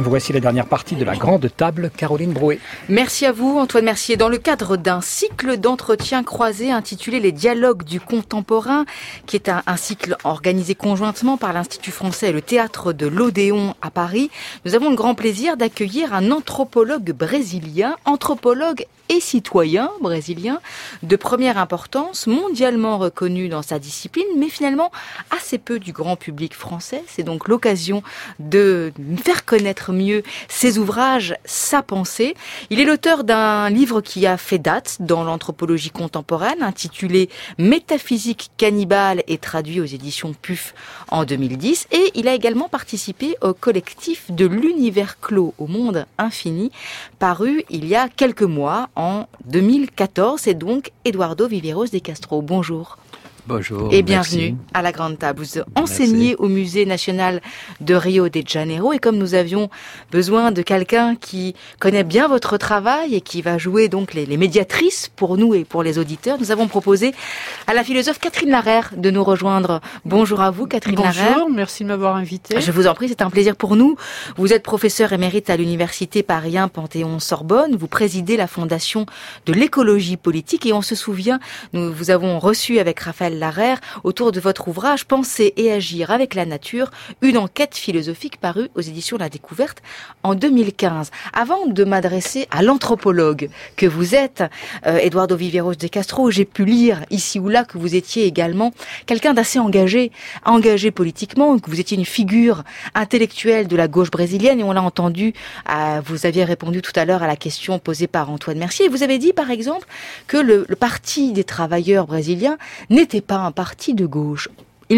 Voici la dernière partie de la grande table, Caroline Brouet. Merci à vous, Antoine Mercier. Dans le cadre d'un cycle d'entretiens croisés intitulé Les dialogues du contemporain, qui est un cycle organisé conjointement par l'Institut français et le Théâtre de l'Odéon à Paris, nous avons le grand plaisir d'accueillir un anthropologue brésilien, anthropologue et citoyen brésilien de première importance, mondialement reconnu dans sa discipline, mais finalement assez peu du grand public français. C'est donc l'occasion de faire connaître mieux ses ouvrages, sa pensée. Il est l'auteur d'un livre qui a fait date dans l'anthropologie contemporaine, intitulé Métaphysique cannibale et traduit aux éditions PUF en 2010. Et il a également participé au collectif de l'univers clos au monde infini, paru il y a quelques mois, en 2014. C'est donc Eduardo Viveiros de Castro. Bonjour. Bonjour. Et bienvenue à la Grande Table. Vous enseignez au Musée national de Rio de Janeiro et comme nous avions besoin de quelqu'un qui connaît bien votre travail et qui va jouer donc les médiatrices pour nous et pour les auditeurs, nous avons proposé à la philosophe Catherine Larère de nous rejoindre. Bonjour à vous, Catherine Larère. Bonjour, merci de m'avoir invitée. Je vous en prie, c'est un plaisir pour nous. Vous êtes professeur émérite à l'université Paris 1 Panthéon-Sorbonne. Vous présidez la fondation de l'écologie politique et on se souvient, nous vous avons reçu avec Raphaël Larère autour de votre ouvrage Penser et agir avec la nature, une enquête philosophique parue aux éditions La Découverte en 2015. Avant de m'adresser à l'anthropologue que vous êtes, Eduardo Viveiros de Castro, j'ai pu lire ici ou là que vous étiez également quelqu'un d'assez engagé politiquement, que vous étiez une figure intellectuelle de la gauche brésilienne et on l'a entendu, vous aviez répondu tout à l'heure à la question posée par Antoine Mercier. Vous avez dit par exemple que le Parti des travailleurs brésiliens n'était pas un parti de gauche.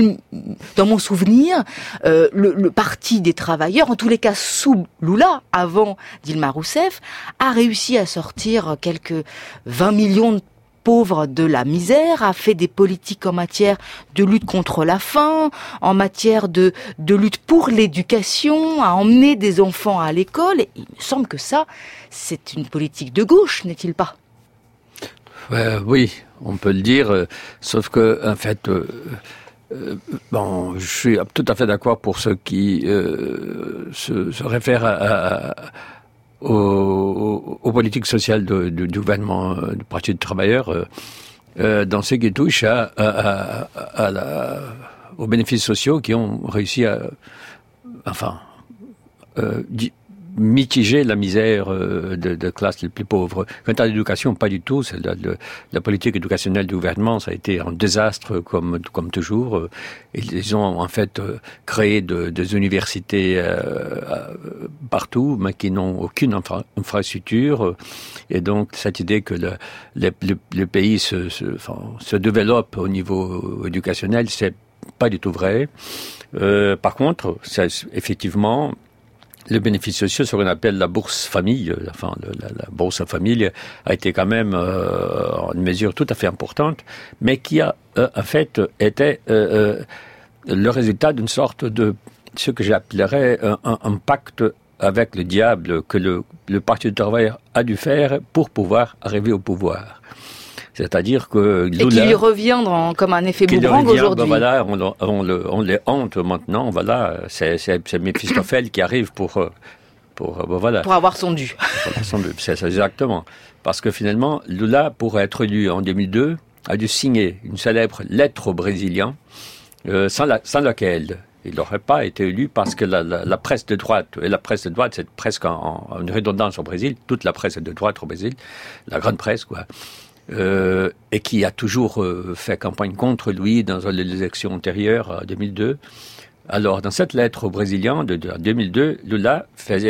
Dans mon souvenir, le Parti des travailleurs, en tous les cas sous Lula, avant Dilma Rousseff, a réussi à sortir quelques 20 millions de pauvres de la misère, a fait des politiques en matière de lutte contre la faim, en matière de lutte pour l'éducation, a emmené des enfants à l'école. Et il me semble que ça, c'est une politique de gauche, n'est-il pas ? Oui, on peut le dire, sauf que, en fait, je suis tout à fait d'accord pour ceux qui se réfèrent aux politiques sociales du gouvernement du Parti des travailleurs, dans ce qui touche aux bénéfices sociaux qui ont réussi à, mitiger la misère de classes les plus pauvres. Quant à l'éducation, pas du tout. C'est la politique éducationnelle du gouvernement, ça a été un désastre comme toujours. Ils ont en fait créé des universités partout, mais qui n'ont aucune infrastructure. Et donc cette idée que le pays se développe au niveau éducationnel, c'est pas du tout vrai. Par contre, effectivement, le bénéfice social, ce qu'on appelle la bourse famille, la bourse famille, a été quand même une mesure tout à fait importante, mais qui a en fait été le résultat d'une sorte de ce que j'appellerais un pacte avec le diable que le Parti du travail a dû faire pour pouvoir arriver au pouvoir. C'est-à-dire que Lula, et qui lui revient comme un effet boomerang aujourd'hui. Voilà, on les hante maintenant. Voilà, c'est Méphistophèle qui arrive pour avoir son dû. C'est exactement. Parce que finalement, Lula, pour être élu en 2002, a dû signer une célèbre lettre aux Brésiliens, sans laquelle il n'aurait pas été élu, parce que la presse de droite, et la presse de droite, c'est presque une redondance au Brésil, toute la presse est de droite au Brésil, la grande presse, quoi. Et qui a toujours fait campagne contre lui dans les élections antérieures à 2002. Alors, dans cette lettre aux Brésiliens de 2002, Lula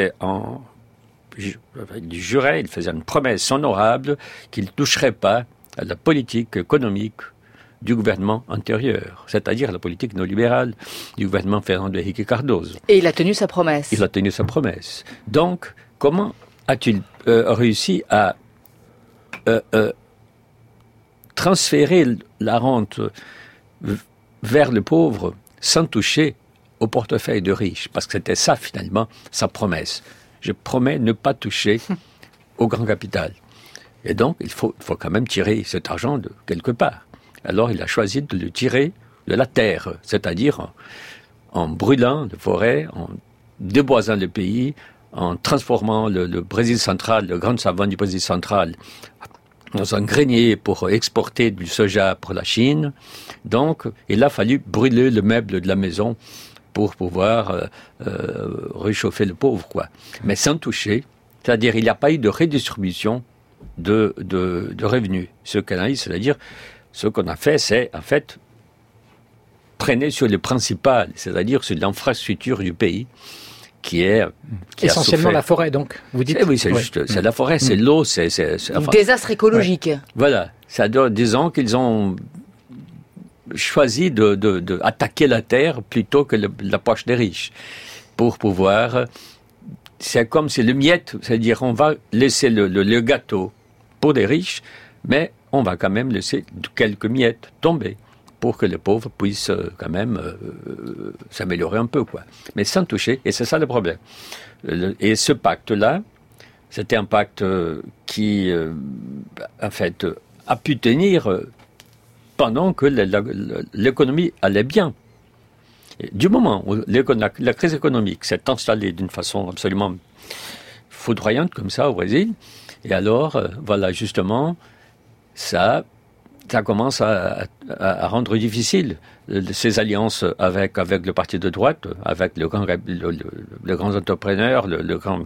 jurait, il faisait une promesse honorable qu'il ne toucherait pas à la politique économique du gouvernement antérieur, c'est-à-dire la politique néolibérale du gouvernement Fernando Henrique Cardoso. Et il a tenu sa promesse. Il a tenu sa promesse. Donc, comment a-t-il réussi à transférer la rente vers le pauvre sans toucher au portefeuille de riches? Parce que c'était ça, finalement, sa promesse. Je promets ne pas toucher au grand capital. Et donc, il faut quand même tirer cet argent de quelque part. Alors, il a choisi de le tirer de la terre, c'est-à-dire en brûlant les forêts, en déboisant le pays, en transformant le Brésil central, le grand savane du Brésil central, dans un grenier pour exporter du soja pour la Chine. Donc, il a fallu brûler le meuble de la maison pour pouvoir réchauffer le pauvre, quoi. Mais sans toucher, c'est-à-dire il n'y a pas eu de redistribution de revenus. C'est-à-dire, ce qu'on a fait, c'est, en fait, traîner sur le principal, c'est-à-dire sur l'infrastructure du pays, qui est essentiellement la forêt, donc, vous dites. Oui, c'est juste, c'est la forêt, c'est l'eau, c'est enfin, désastre écologique. Ouais. Voilà, ça doit 10 ans qu'ils ont choisi de attaquer la terre plutôt que la poche des riches, pour pouvoir. C'est comme si le miette, c'est-à-dire on va laisser le gâteau pour les riches, mais on va quand même laisser quelques miettes tomber, pour que les pauvres puissent quand même s'améliorer un peu, quoi. Mais sans toucher, et c'est ça le problème. Et ce pacte-là, c'était un pacte qui, en fait, a pu tenir pendant que l'économie allait bien. Et du moment où la crise économique s'est installée d'une façon absolument foudroyante comme ça au Brésil, et alors, voilà, justement, ça commence à rendre difficile ces alliances avec le parti de droite, avec le grand entrepreneur, le grand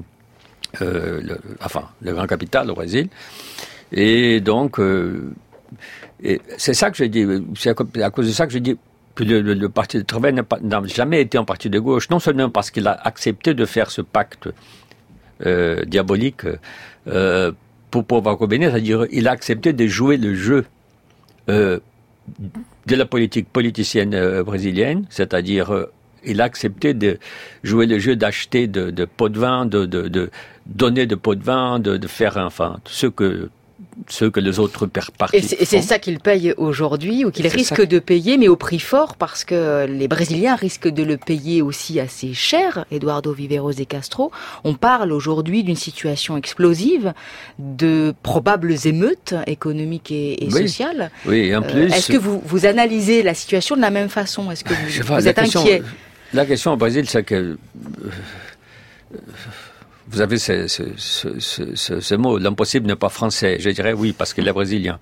capital au Brésil. Et donc, et c'est ça que je dis, c'est à cause de ça que je dis que le parti de travail n'a jamais été un parti de gauche, non seulement parce qu'il a accepté de faire ce pacte diabolique pour pouvoir combiner, c'est-à-dire il a accepté de jouer le jeu de la politique politicienne brésilienne, c'est-à-dire il a accepté de jouer le jeu d'acheter de pots de vin, de donner de pots de vin, de faire enfin ce que les autres partis Et c'est ça qu'il paye aujourd'hui, ou qu'il risque de payer, mais au prix fort, parce que les Brésiliens risquent de le payer aussi assez cher. Eduardo Viveiros de Castro, on parle aujourd'hui d'une situation explosive, de probables émeutes économiques et sociales. Oui, et en plus... Est-ce que vous analysez la situation de la même façon? Est-ce que vous êtes inquiet? La question au Brésil, c'est que... Vous avez ce mot, l'impossible n'est pas français. Je dirais oui, parce qu'il est brésilien.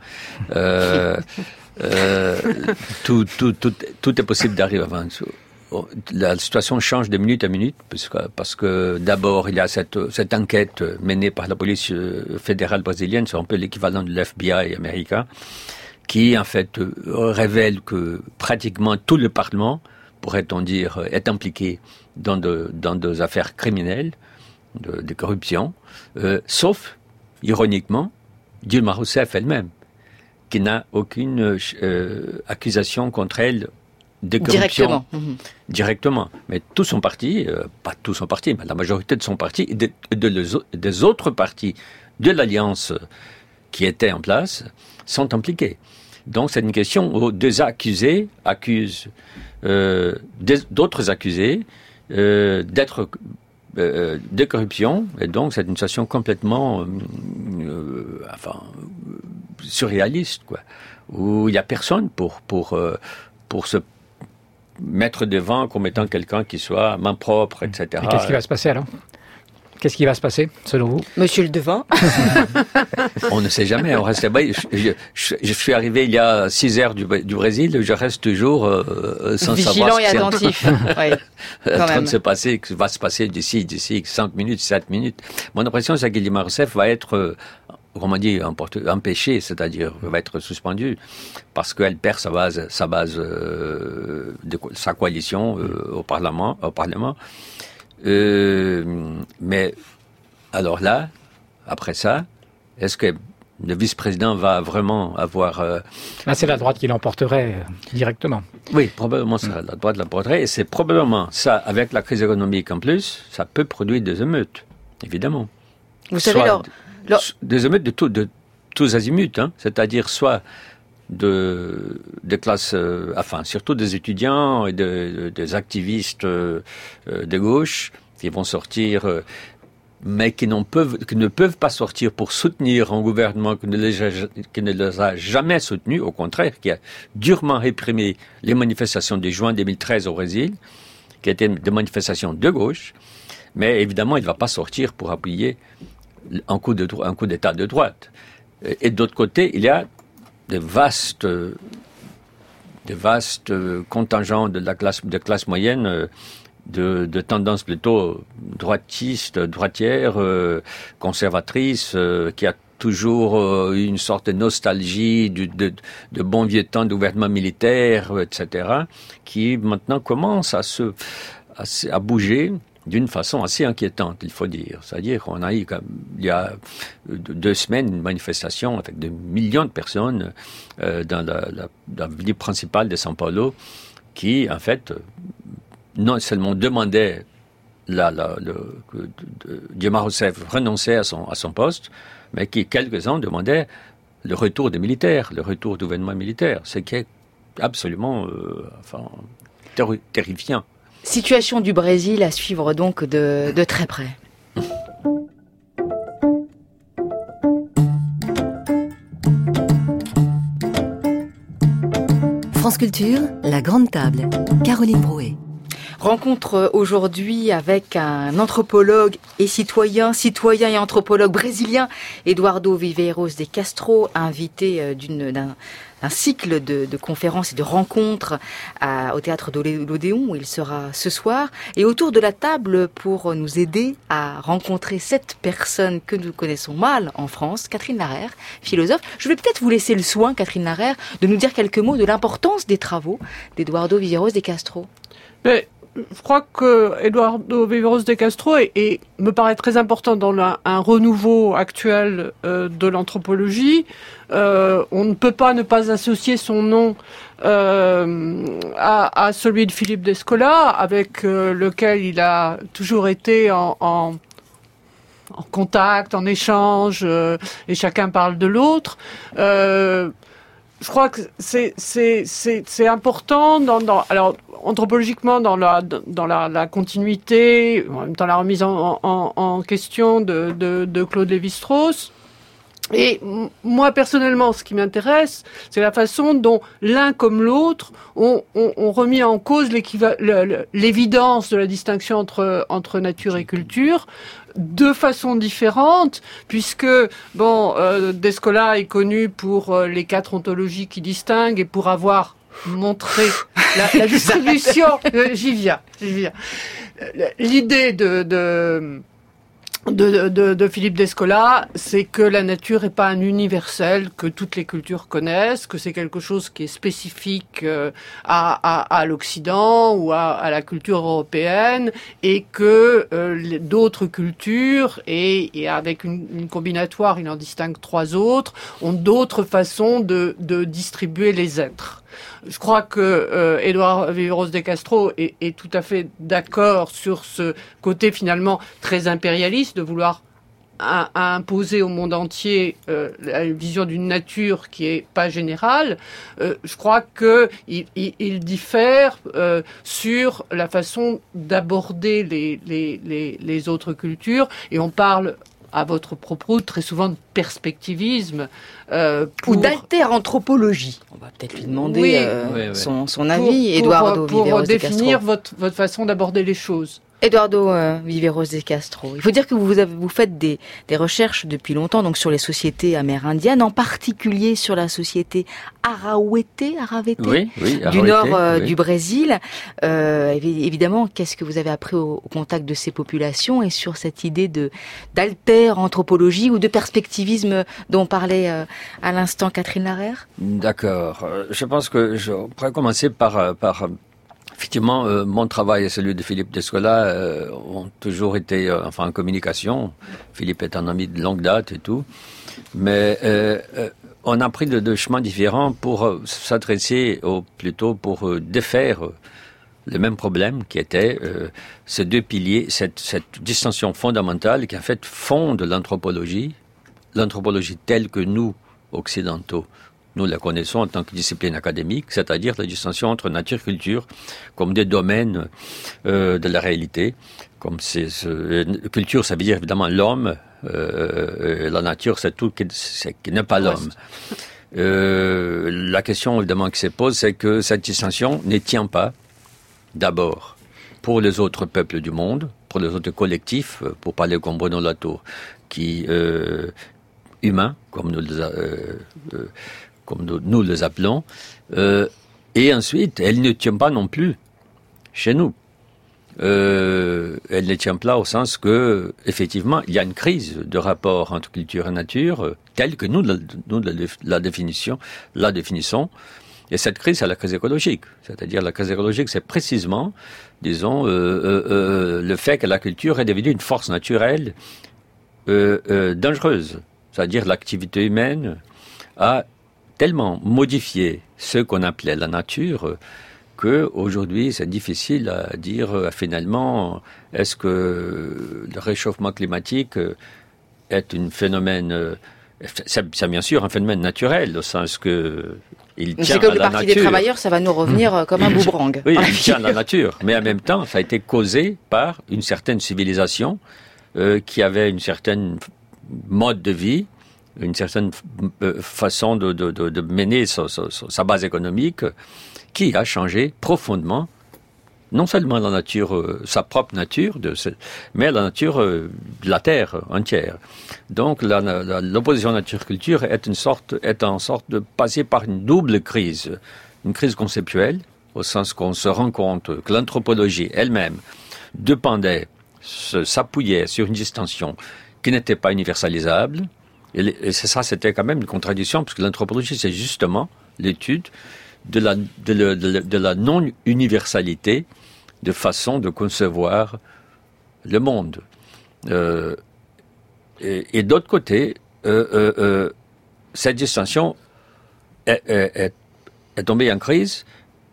Tout est possible d'arriver avant. La situation change de minute à minute, parce que d'abord, il y a cette enquête menée par la police fédérale brésilienne, c'est un peu l'équivalent de l'FBI américain, qui en fait révèle que pratiquement tout le Parlement, pourrait-on dire, est impliqué dans des affaires criminelles, de corruption, sauf, ironiquement, Dilma Rousseff elle-même, qui n'a aucune accusation contre elle de corruption. Directement. Mais tout son parti, pas tout son parti, mais la majorité de son parti et des autres partis de l'alliance qui étaient en place sont impliqués. Donc c'est une question où deux accusés accusent d'autres accusés d'être de corruption, et donc c'est une situation complètement surréaliste, quoi, où il n'y a personne pour se mettre devant comme étant quelqu'un qui soit main propre, etc. Et qu'est-ce qui va se passer alors? Qu'est-ce qui va se passer, selon vous? Monsieur le Devin. On ne sait jamais, on reste là-bas. Je suis arrivé il y a 6 heures du Brésil, je reste toujours sans vigilant savoir et attentif. Oui, en train de se passer, que va se passer d'ici 5 minutes, 7 minutes. Mon impression, c'est que Dilma Rousseff va être, comment on dit, empêchée, c'est-à-dire va être suspendue, parce qu'elle perd sa coalition au Parlement. Mais alors là, après ça, est-ce que le vice-président va vraiment avoir... Là, c'est la droite qui l'emporterait directement. Oui, probablement la droite l'emporterait, et c'est probablement ça, avec la crise économique en plus, ça peut produire des émeutes, évidemment. Vous savez, des émeutes de tous azimuts, hein, c'est-à-dire soit des classes, surtout des étudiants et des activistes de gauche qui vont sortir, mais qui ne peuvent pas sortir pour soutenir un gouvernement qui ne les a jamais soutenus, au contraire, qui a durement réprimé les manifestations de juin 2013 au Brésil, qui étaient des manifestations de gauche. Mais évidemment, il ne va pas sortir pour appuyer un coup d'État de droite. Et d'autre côté, il y a des vastes contingents de classe moyenne de tendance plutôt droitière, conservatrice, qui a toujours une sorte de nostalgie de bons vieux temps de gouvernement militaire, etc., qui maintenant commence à bouger d'une façon assez inquiétante, il faut dire. C'est-à-dire qu'on a eu, il y a 2 semaines, une manifestation avec des millions de personnes dans la ville principale de São Paulo, qui, en fait, non seulement demandait que Dilma Rousseff renonçait à son poste, mais qui, quelques-uns, demandaient le retour des militaires, le retour du gouvernement militaire, ce qui est absolument terrifiant. Situation du Brésil à suivre donc de très près. France Culture, la grande table. Caroline Brouet. Rencontre aujourd'hui avec un anthropologue et citoyen et anthropologue brésilien, Eduardo Viveiros de Castro, invité d'un cycle de conférences et de rencontres au théâtre de l'Odéon, où il sera ce soir. Et autour de la table, pour nous aider à rencontrer cette personne que nous connaissons mal en France, Catherine Larère, philosophe. Je vais peut-être vous laisser le soin, Catherine Larère, de nous dire quelques mots de l'importance des travaux d'Eduardo Viveiros de Castro. Mais je crois que Eduardo Viveiros de Castro me paraît très important dans un renouveau actuel de l'anthropologie. On ne peut pas ne pas associer son nom à celui de Philippe Descola, avec lequel il a toujours été en contact, en échange, et chacun parle de l'autre. Je crois que c'est important alors anthropologiquement dans la continuité, en même temps la remise en question de Claude Lévi-Strauss. Et moi personnellement, ce qui m'intéresse, c'est la façon dont l'un comme l'autre ont remis en cause l'évidence de la distinction entre nature et culture, de façon différente, puisque Descola est connu pour les 4 ontologies qui distinguent et pour avoir montré la distribution. J'y viens. L'idée de Philippe Descola, c'est que la nature est pas un universel que toutes les cultures connaissent, que c'est quelque chose qui est spécifique à l'Occident ou à la culture européenne, et que d'autres cultures, et avec une combinatoire, il en distingue 3 autres, ont d'autres façons de distribuer les êtres. Je crois que Eduardo Viveiros de Castro est tout à fait d'accord sur ce côté finalement très impérialiste de vouloir imposer au monde entier la vision d'une nature qui est pas générale. Je crois que il diffère sur la façon d'aborder les autres cultures, et on parle à votre propos très souvent de perspectivisme ou d'alter-anthropologie. On va peut-être lui demander son avis, Eduardo Viveiros de Castro. Pour définir votre façon d'aborder les choses. Eduardo Viveiros de Castro. Il faut dire que vous faites des recherches depuis longtemps donc sur les sociétés amérindiennes, en particulier sur la société Arawete du nord du Brésil. Évidemment, qu'est-ce que vous avez appris au contact de ces populations et sur cette idée d'alter-anthropologie ou de perspectivisme dont parlait à l'instant Catherine Larère? D'accord. Je pense que je pourrais commencer par effectivement, mon travail et celui de Philippe Descola ont toujours été en communication. Philippe est un ami de longue date et tout. Mais on a pris deux chemins différents pour s'adresser, plutôt pour défaire le même problème qui était ces 2 piliers, cette distinction fondamentale qui en fait fonde l'anthropologie telle que nous, occidentaux, nous la connaissons en tant que discipline académique, c'est-à-dire la distinction entre nature et culture comme des domaines de la réalité. Culture, ça veut dire évidemment l'homme, la nature, c'est tout qui n'est pas l'homme. La question évidemment qui se pose, c'est que cette distinction ne tient pas d'abord pour les autres peuples du monde, pour les autres collectifs, pour parler comme Bruno Latour, qui humains, comme nous les appelons, et ensuite, elle ne tient pas non plus chez nous. Elle ne tient pas au sens que, effectivement, il y a une crise de rapport entre culture et nature, telle que nous la définissons. Et cette crise, c'est la crise écologique. C'est-à-dire, la crise écologique, c'est précisément, disons, le fait que la culture est devenue une force naturelle dangereuse. C'est-à-dire, l'activité humaine a tellement modifié ce qu'on appelait la nature qu'aujourd'hui, c'est difficile à dire finalement, est-ce que le réchauffement climatique est un phénomène, c'est bien sûr un phénomène naturel, au sens que il tient à la nature. C'est comme le Parti des travailleurs, ça va nous revenir comme un boomerang. Oui, il tient à la nature, mais en même temps, ça a été causé par une certaine civilisation qui avait une certaine mode de vie, une certaine façon de mener sa base économique, qui a changé profondément, non seulement la nature, sa propre nature, mais la nature de la Terre entière. Donc l'opposition nature-culture est en sorte de passer par une double crise. Une crise conceptuelle, au sens qu'on se rend compte que l'anthropologie elle-même s'appuyait sur une distinction qui n'était pas universalisable. Et c'était quand même une contradiction, parce que l'anthropologie, c'est justement l'étude de la non-universalité de façon de concevoir le monde. Et d'autre côté, cette distinction est tombée en crise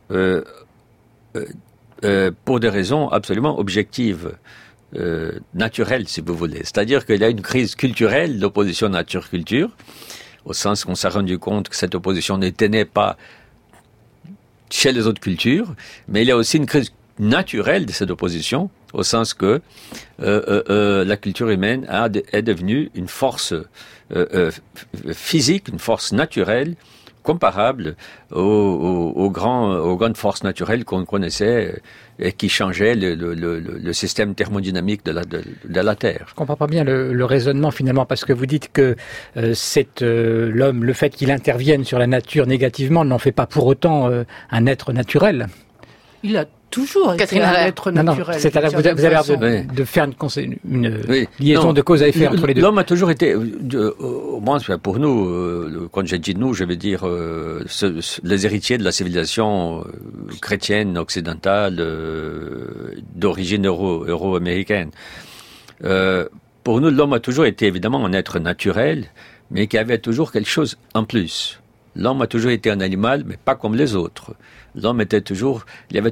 pour des raisons absolument objectives. Naturelle, si vous voulez. C'est-à-dire qu'il y a une crise culturelle d'opposition nature-culture, au sens qu'on s'est rendu compte que cette opposition ne tenait pas chez les autres cultures, mais il y a aussi une crise naturelle de cette opposition, au sens que la culture humaine est devenue une force physique, une force naturelle, comparable aux grandes forces naturelles qu'on connaissait et qui changeaient le système thermodynamique de la Terre. Je comprends pas bien le raisonnement finalement, parce que vous dites que l'homme, le fait qu'il intervienne sur la nature négativement n'en fait pas pour autant un être naturel. Il a toujours été un être naturel. C'est-à-dire vous avez l'air de faire une liaison de cause à effet entre les deux. L'homme a toujours été, au moins pour nous, quand j'ai dit nous, je veux dire les héritiers de la civilisation chrétienne occidentale d'origine euro-américaine. Pour nous, l'homme a toujours été évidemment un être naturel, mais qui avait toujours quelque chose en plus. L'homme a toujours été un animal, mais pas comme les autres. L'homme était toujours, il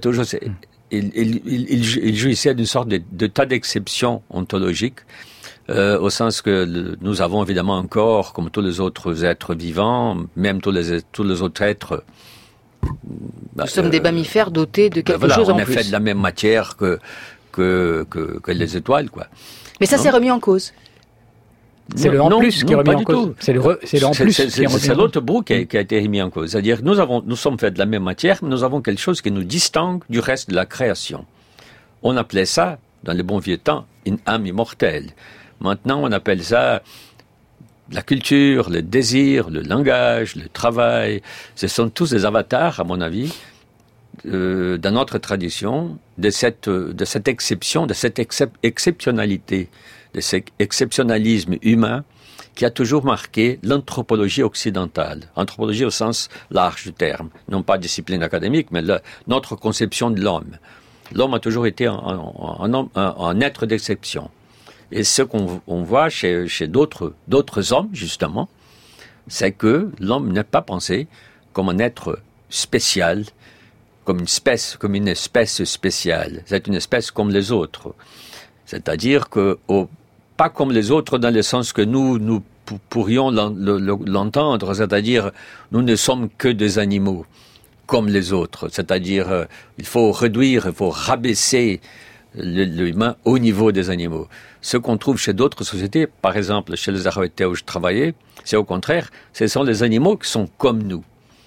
jouissait d'une sorte de tas d'exceptions ontologiques, au sens que nous avons évidemment un corps comme tous les autres êtres vivants, même tous les autres êtres. Nous sommes des mammifères dotés de quelque chose en plus. On est fait de la même matière que les étoiles, quoi. Mais ça s'est remis en cause. C'est le en plus qui est remis en cause. C'est le en plus qui est remis en cause. C'est l'autre bout qui a été remis en cause. C'est-à-dire que nous sommes faits de la même matière, mais nous avons quelque chose qui nous distingue du reste de la création. On appelait ça, dans les bons vieux temps, une âme immortelle. Maintenant, on appelle ça la culture, le désir, le langage, le travail. Ce sont tous des avatars, à mon avis, dans notre tradition, de cette exception, de cette exceptionnalité, de cet exceptionnalisme humain qui a toujours marqué l'anthropologie occidentale. Anthropologie au sens large du terme. Non pas discipline académique, mais notre conception de l'homme. L'homme a toujours été un être d'exception. Et ce qu'on voit chez d'autres hommes, justement, c'est que l'homme n'est pas pensé comme un être spécial, comme une espèce spéciale. C'est une espèce comme les autres. C'est-à-dire que pas comme les autres dans le sens que nous pourrions l'entendre, c'est-à-dire nous ne sommes que des animaux comme les autres, c'est-à-dire il faut rabaisser l'humain au niveau des animaux. Ce qu'on trouve chez d'autres sociétés, par exemple chez les Arawettais où je travaillais, c'est au contraire, ce sont les animaux qui sont comme nous.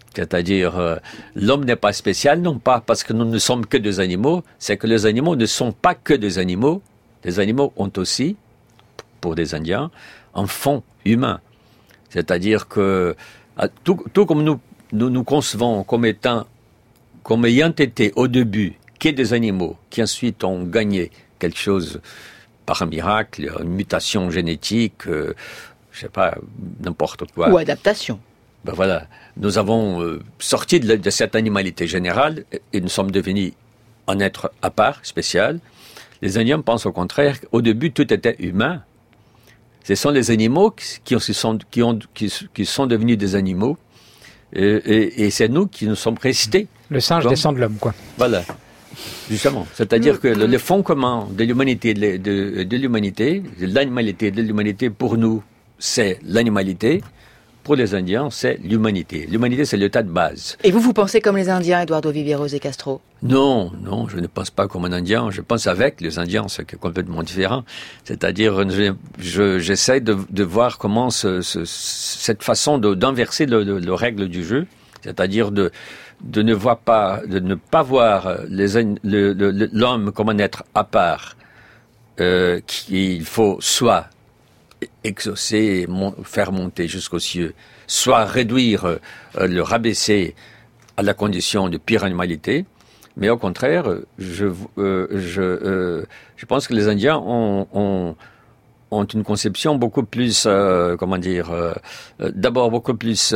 C'est-à-dire, l'homme n'est pas spécial, non pas parce que nous ne sommes que des animaux, c'est que les animaux ne sont pas que des animaux. Les animaux ont aussi, pour des Indiens, un fond humain. C'est-à-dire que, tout comme nous concevons comme ayant été au début que des animaux, qui ensuite ont gagné quelque chose par un miracle, une mutation génétique, je sais pas, n'importe quoi. Ou adaptation. Ben voilà, nous avons sorti de cette animalité générale et nous sommes devenus un être à part, spécial. Les Indiens pensent au contraire qu'au début tout était humain. Ce sont les animaux qui sont devenus des animaux et c'est nous qui nous sommes restés. Le singe descend de l'homme, quoi. Voilà, justement. C'est-à-dire que le fond commun de l'humanité, de l'animalité de l'humanité, pour nous, c'est l'animalité. Pour les Indiens, c'est l'humanité. L'humanité, c'est l'état de base. Et vous pensez comme les Indiens, Eduardo Viveiros de Castro? Non, je ne pense pas comme un Indien. Je pense avec les Indiens, c'est complètement différent. C'est-à-dire, j'essaie de voir comment cette façon d'inverser le règle du jeu, c'est-à-dire de ne pas voir l'homme comme un être à part, qu'il faut soit exaucer, faire monter jusqu'aux cieux, soit réduire, le rabaisser à la condition de pire animalité, mais au contraire, je pense que les Indiens ont une conception beaucoup plus, d'abord beaucoup plus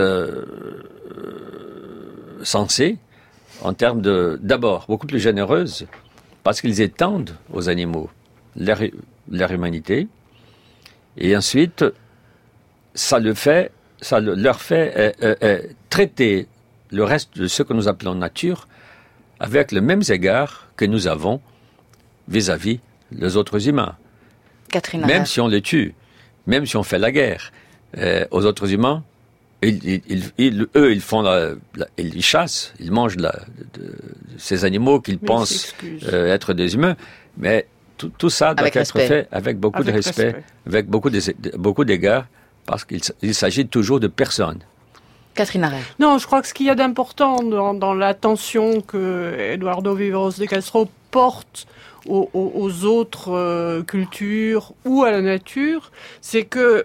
sensée, en termes d'abord beaucoup plus généreuse, parce qu'ils étendent aux animaux leur humanité. Et ensuite, ça leur fait traiter le reste de ce que nous appelons nature avec les mêmes égards que nous avons vis-à-vis les autres humains. Catherine Même Arrère. si on les tue, même si on fait la guerre aux autres humains, ils chassent, ils mangent ces animaux qu'ils pensent être des humains, mais tout ça doit être fait avec beaucoup de respect, avec beaucoup d'égards, parce qu'il s'agit toujours de personnes. Catherine Arrère. Non, je crois que ce qu'il y a d'important dans l'attention que Eduardo Viveiros de Castro porte aux autres cultures ou à la nature, c'est que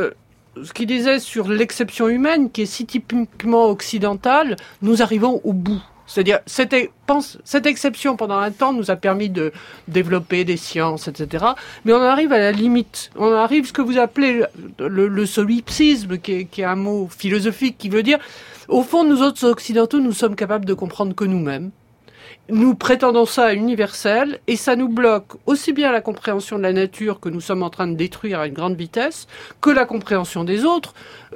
ce qu'il disait sur l'exception humaine, qui est si typiquement occidentale, nous arrivons au bout. C'est-à-dire, cette exception, pendant un temps, nous a permis de développer des sciences, etc. Mais on arrive à la limite. On arrive à ce que vous appelez le solipsisme, qui est un mot philosophique, qui veut dire, au fond, nous autres occidentaux, nous sommes capables de comprendre que nous-mêmes. Nous prétendons ça à universel, et ça nous bloque aussi bien la compréhension de la nature que nous sommes en train de détruire à une grande vitesse, que la compréhension des autres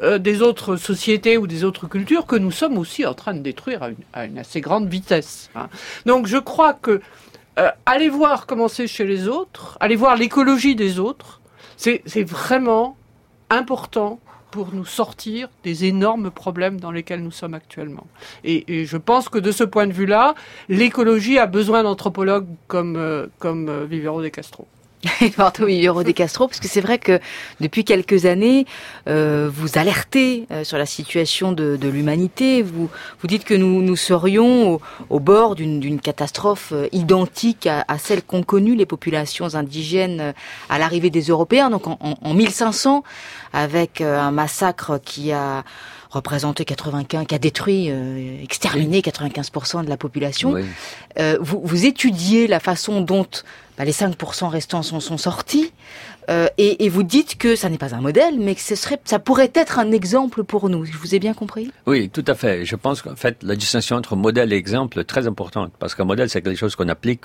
sociétés ou des autres cultures que nous sommes aussi en train de détruire à une assez grande vitesse. Donc je crois que aller voir comment c'est chez les autres, aller voir l'écologie des autres, c'est vraiment important pour nous sortir des énormes problèmes dans lesquels nous sommes actuellement. Et je pense que de ce point de vue-là, l'écologie a besoin d'anthropologues comme Viveiros de Castro. Eduardo Viveiros de Castro, parce que c'est vrai que depuis quelques années, vous alertez sur la situation de l'humanité. Vous dites que nous serions au bord d'une catastrophe identique à celle qu'ont connue les populations indigènes à l'arrivée des Européens, donc en 1500, avec un massacre qui a représenté qui a détruit, exterminé 95% de la population. Oui. Vous étudiez la façon dont les 5% restants sont sortis, et vous dites que ça n'est pas un modèle, mais que ça pourrait être un exemple pour nous. Je vous ai bien compris? Oui, tout à fait. Je pense qu'en fait, la distinction entre modèle et exemple est très importante, parce qu'un modèle, c'est quelque chose qu'on applique.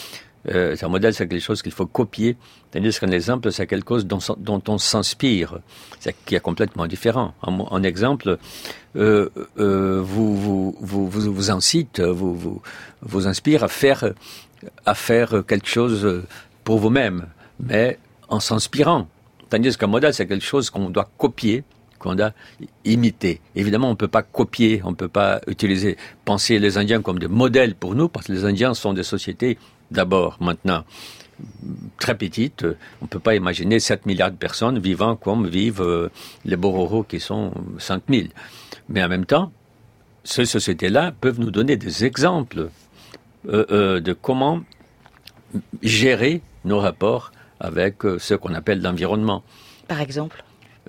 Un modèle, c'est quelque chose qu'il faut copier, tandis qu'un exemple, c'est quelque chose dont on s'inspire, qui est complètement différent. Un exemple vous incite, vous inspire à faire quelque chose pour vous-même, mais en s'inspirant. Tandis qu'un modèle, c'est quelque chose qu'on doit copier, qu'on doit imiter. Évidemment, on ne peut pas copier, on ne peut pas penser les Indiens comme des modèles pour nous, parce que les Indiens sont des sociétés, d'abord, maintenant, très petites. On ne peut pas imaginer 7 milliards de personnes vivant comme vivent les Bororo, qui sont 5 000. Mais en même temps, ces sociétés-là peuvent nous donner des exemples de comment gérer nos rapports avec ce qu'on appelle l'environnement. Par exemple,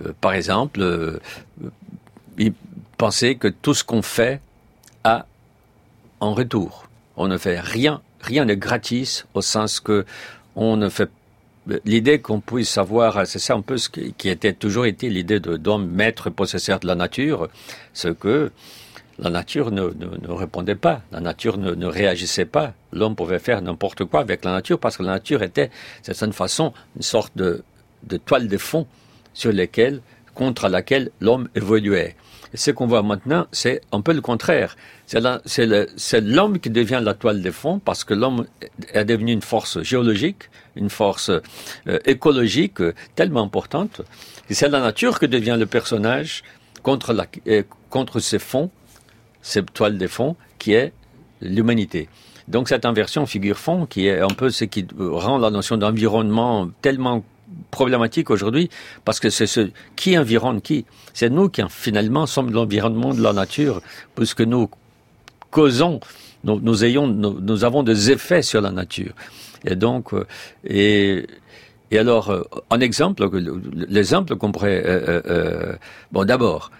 penser que tout ce qu'on fait a en retour. On ne fait rien n'est gratis, au sens que on ne fait. L'idée qu'on puisse savoir, c'est ça un peu ce qui était toujours été l'idée d'homme maître possesseur de la nature, c'est que la nature ne répondait pas, la nature ne réagissait pas. L'homme pouvait faire n'importe quoi avec la nature parce que la nature était, d'une certaine façon, une sorte de toile de fond contre laquelle l'homme évoluait. Et ce qu'on voit maintenant, c'est un peu le contraire. C'est l'homme qui devient la toile de fond parce que l'homme est devenu une force géologique, une force écologique tellement importante que c'est la nature qui devient le personnage contre ces fonds, cette toile de fond qui est l'humanité. Donc cette inversion figure-fond qui est un peu ce qui rend la notion d'environnement tellement problématique aujourd'hui, parce que c'est qui environne qui. C'est nous qui finalement sommes l'environnement de la nature, puisque nous causons, nous avons des effets sur la nature. Et donc, et alors, un exemple, l'exemple qu'on pourrait, bon d'abord,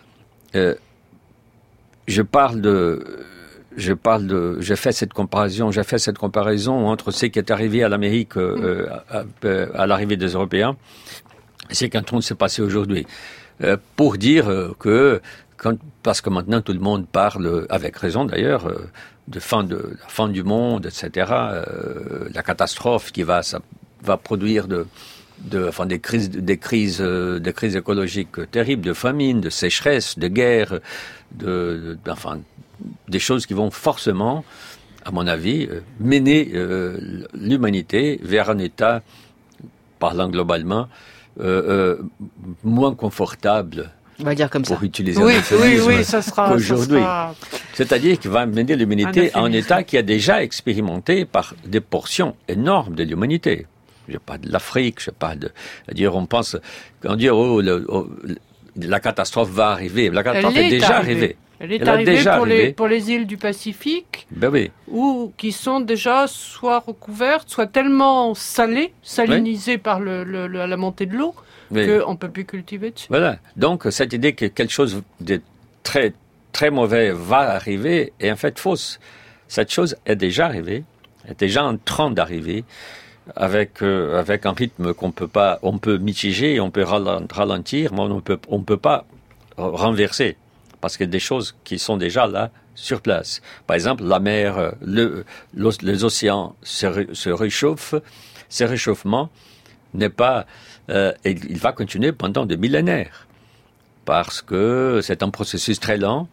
j'ai fait cette comparaison entre ce qui est arrivé à l'Amérique à l'arrivée des Européens et ce qui est en train de se passer aujourd'hui. Pour dire que, parce que maintenant tout le monde parle, avec raison d'ailleurs, de la fin du monde, etc., la catastrophe qui va produire des crises écologiques terribles, de famine, de sécheresse, de guerre, des choses qui vont forcément, à mon avis, mener l'humanité vers un état, parlant globalement, moins confortable. On va dire comme pour ça. Utiliser un euphémisme oui, ça sera qu'aujourd'hui. C'est-à-dire qu'il va mener l'humanité à un état qui a déjà expérimenté par des portions énormes de l'humanité. Je parle de l'Afrique, on pense, quand on dit la catastrophe va arriver, la catastrophe est déjà arrivée. Elle est arrivée pour les îles du Pacifique, ou qui sont déjà soit recouvertes, soit tellement salinisées par la montée de l'eau, qu'on ne peut plus cultiver dessus. Voilà. Donc, cette idée que quelque chose de très, très mauvais va arriver est en fait fausse. Cette chose est déjà arrivée, est déjà en train d'arriver, avec un rythme on peut mitiger, on peut ralentir, mais on peut pas renverser. Parce qu'il y a des choses qui sont déjà là, sur place. Par exemple, la mer, les océans se réchauffent. Ce réchauffement n'est pas... il va continuer pendant des millénaires. Parce que c'est un processus très lent.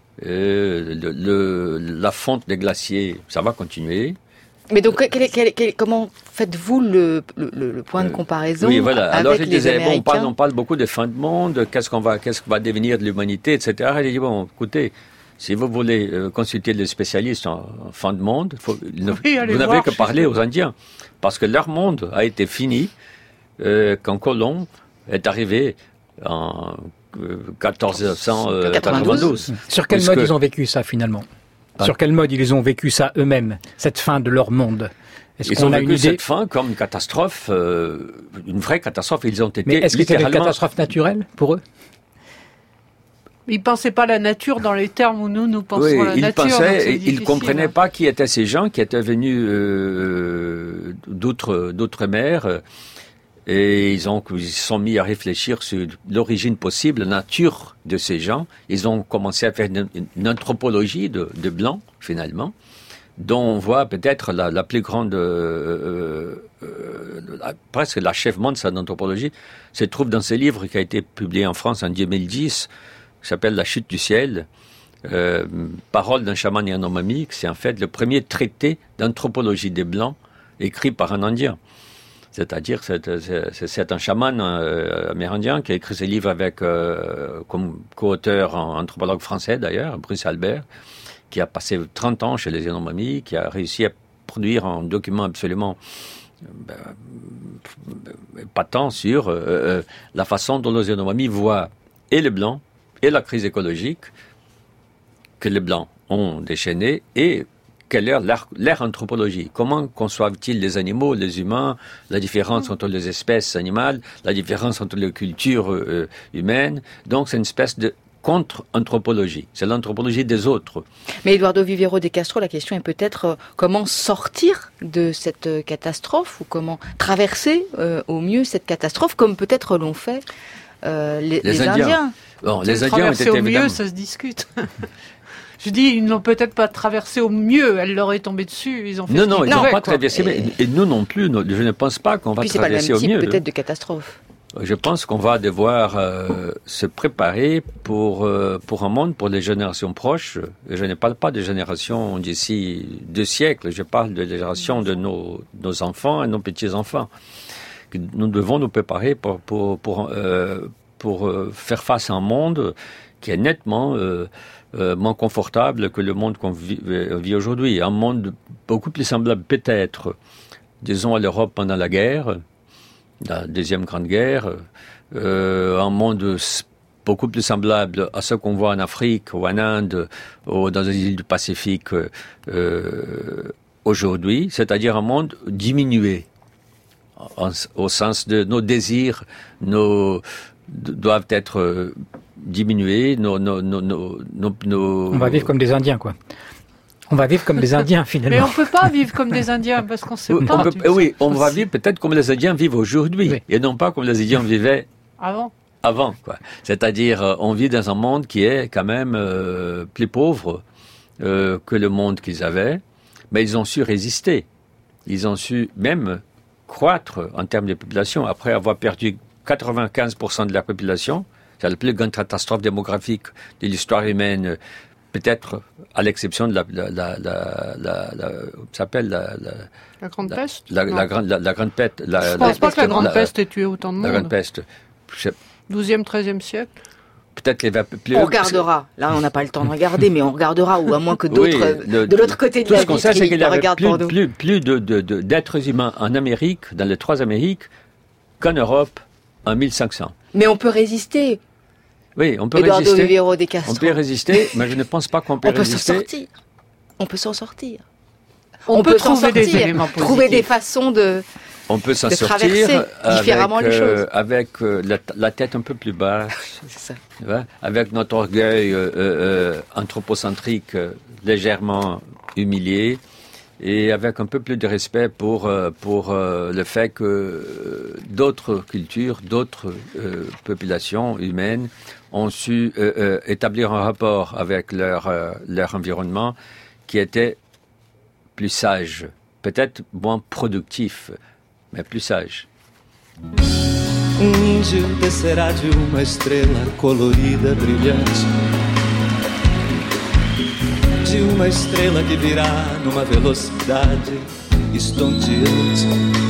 La fonte des glaciers, ça va continuer. Mais donc, comment faites-vous le point de comparaison avec les Américains? Alors je disais, on parle beaucoup de fin de monde, qu'est-ce que va devenir de l'humanité, etc. Il dit, écoutez, si vous voulez consulter les spécialistes en fin de monde, vous n'avez que parler aux Indiens, parce que leur monde a été fini quand Colomb est arrivé en 1492. Sur quel mode ils ont vécu ça, finalement? Sur quel mode ils ont vécu ça eux-mêmes, cette fin de leur monde? Ils ont vécu cette fin comme une catastrophe, une vraie catastrophe. Ils ont été Mais est-ce que c'était une catastrophe naturelle pour eux? Ils ne pensaient pas la nature dans les termes où nous pensons la nature. Ils ne comprenaient pas qui étaient ces gens qui étaient venus d'autres mers. Et ils se sont mis à réfléchir sur l'origine possible, la nature de ces gens. Ils ont commencé à faire une anthropologie de blancs, finalement, dont on voit peut-être la plus grande, presque l'achèvement de cette anthropologie, se trouve dans ce livre qui a été publié en France en 2010, qui s'appelle La chute du ciel, Parole d'un chaman Yanomami, c'est en fait le premier traité d'anthropologie des blancs écrit par un Indien. C'est-à-dire, c'est un chaman amérindien qui a écrit ce livre avec, comme co-auteur, un anthropologue français d'ailleurs, Bruce Albert, qui a passé 30 ans chez les Yanomami, qui a réussi à produire un document absolument épatant sur la façon dont les Yanomami voient et les Blancs, et la crise écologique, que les Blancs ont déchaîné et quelle est leur anthropologie. Comment conçoivent-ils les animaux, les humains, la différence entre les espèces animales, la différence entre les cultures humaines. Donc c'est une espèce de contre-anthropologie. C'est l'anthropologie des autres. Mais Eduardo Viveiros de Castro, la question est peut-être comment sortir de cette catastrophe ou comment traverser au mieux cette catastrophe, comme peut-être l'ont fait les Indiens. Bon, les Indiens ont été au évidemment... mieux, ça se discute. Je dis, ils n'ont peut-être pas traversé au mieux, elle leur est tombée dessus, ils ont fait Non, ils n'ont pas quoi. traversé, et nous non plus, je ne pense pas qu'on va traverser au mieux. Puis c'est pas le même type peut-être de catastrophe. Je pense qu'on va devoir se préparer pour un monde, pour les générations proches. Et je ne parle pas des générations d'ici 2 siècles, je parle de la génération de nos enfants et nos petits-enfants. Nous devons nous préparer pour faire face à un monde qui est nettement moins confortable que le monde qu'on vit aujourd'hui. Un monde beaucoup plus semblable peut-être, disons, à l'Europe pendant la guerre, la Deuxième Grande Guerre, un monde beaucoup plus semblable à ce qu'on voit en Afrique ou en Inde ou dans les îles du Pacifique aujourd'hui, c'est-à-dire un monde diminué au sens de nos désirs doivent être diminués. On va vivre comme des Indiens, quoi. On va vivre comme des Indiens, finalement. Mais on peut pas vivre comme des Indiens, parce qu'on sait pas. On va vivre peut-être comme les Indiens vivent aujourd'hui, oui. Et non pas comme les Indiens vivaient avant, quoi. C'est-à-dire, on vit dans un monde qui est quand même plus pauvre que le monde qu'ils avaient, mais ils ont su résister. Ils ont su même croître en termes de population après avoir perdu 95% de la population. C'est la plus grande catastrophe démographique de l'histoire humaine, peut-être à l'exception de la Grande Peste. La Grande Peste. Je pense pas que la Grande Peste ait tué autant de monde. La Grande Peste. 12e, 13e siècle. Peut-être les plus. On regardera. Là, on n'a pas le temps de regarder, mais on regardera, ou à moins que d'autres, de l'autre côté de la vitre, tout ce qu'on sait, c'est qu'il y avait plus d'êtres humains en Amérique, dans les 3 Amériques, qu'en Europe en 1500. Mais on peut résister. Oui, on peut Eduardo résister. Viveiros de Castro. On peut résister, mais je ne pense pas qu'on peut résister. On peut s'en sortir. On peut trouver des éléments positifs. Trouver des façons de sortir différemment les choses. Avec la tête un peu plus basse. C'est ça. Avec notre orgueil anthropocentrique légèrement humilié. Et avec un peu plus de respect pour le fait que d'autres cultures, d'autres populations humaines ont su établir un rapport avec leur environnement qui était plus sage, peut-être moins productif, mais plus sage. Índio descerá de uma estrela colorida, brilhante, de uma estrela que virá numa velocidade estonteante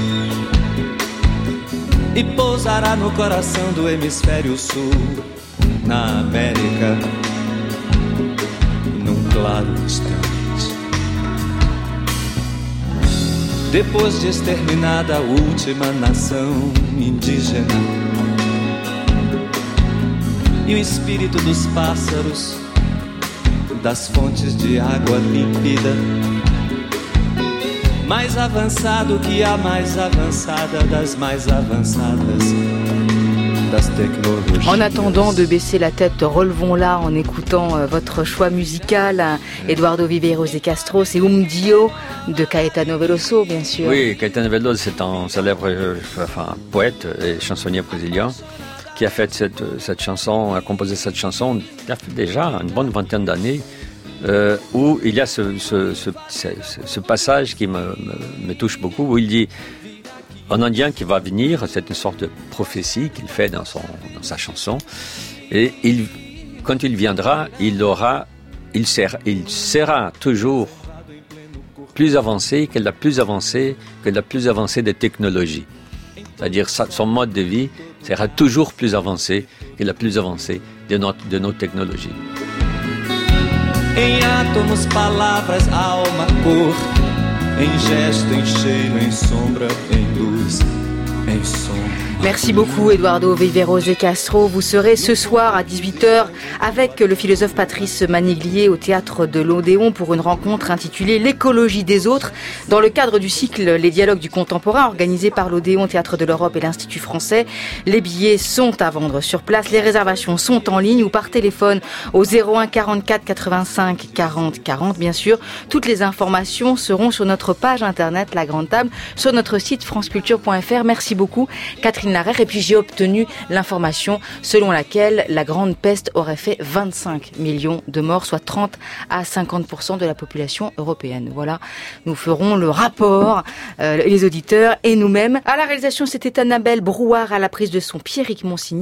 e pousará no coração do hemisfério sul, na América, num claro instante. Depois de exterminada a última nação indígena e o espírito dos pássaros, das fontes de água límpida, mais avançado que a mais avançada das mais avançadas das tecnologies. En attendant de baisser la tête, relevons-la en écoutant votre choix musical, Eduardo Viveiros de Castro, c'est Dio de Caetano Veloso, bien sûr. Oui, Caetano Veloso, c'est un célèbre poète et chansonnier brésilien qui a fait cette chanson, a composé cette chanson il y a déjà une bonne vingtaine d'années, où il y a ce passage qui me touche beaucoup, où il dit un Indien qui va venir, c'est une sorte de prophétie qu'il fait dans sa chanson, et quand il viendra, il sera toujours plus avancé que la plus avancée des technologies. C'est-à-dire son mode de vie sera toujours plus avancé que la plus avancée de nos technologies. Em átomos, palavras, alma, cor, em gesto, em cheiro, em sombra, em luz, em som. Merci beaucoup Eduardo Viveros de Castro. Vous serez ce soir à 18h avec le philosophe Patrice Maniglier au théâtre de l'Odéon pour une rencontre intitulée L'écologie des autres dans le cadre du cycle Les dialogues du contemporain organisé par l'Odéon, Théâtre de l'Europe et l'Institut français. Les billets sont à vendre sur place, les réservations sont en ligne ou par téléphone au 01 44 85 40 40 bien sûr. Toutes les informations seront sur notre page internet La Grande Table, sur notre site franceculture.fr. Merci beaucoup Catherine Larère. Et puis j'ai obtenu l'information selon laquelle la grande peste aurait fait 25 millions de morts, soit 30 à 50% de la population européenne. Voilà, nous ferons le rapport, les auditeurs et nous-mêmes. À la réalisation, c'était Annabelle Brouard, à la prise de son Pierrick Monsigny.